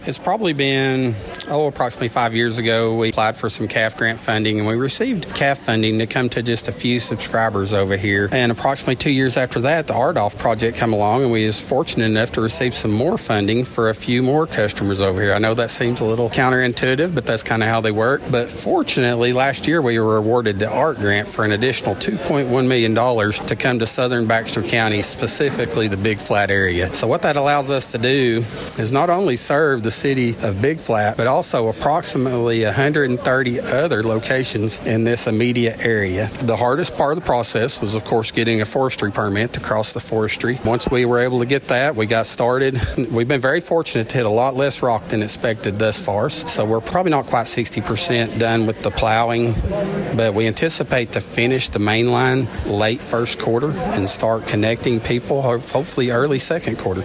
It's probably been, approximately 5 years ago, we applied for some CAF grant funding, and we received CAF funding to come to just a few subscribers over here. And approximately 2 years after that, the RDOF project came along, and we was fortunate enough to receive some more funding for a few more customers over here. I know that seems a little counterintuitive, but that's kind of how they work. But fortunately, last year we were awarded the ART grant for an additional $2.1 million to come to southern Baxter County, specifically the Big Flat area. So what that allows us to do is not only serve the city of Big Flat, but also approximately 130 other locations in this immediate area. The hardest part of the process was, of course, getting a forestry permit to cross the forestry. Once we were able to get that, we got started. We've been very fortunate to hit a lot less rock than expected thus far, so we're probably not quite 60% done with the plowing, but we anticipate to finish the main line late first quarter and start connecting people, hopefully early second quarter.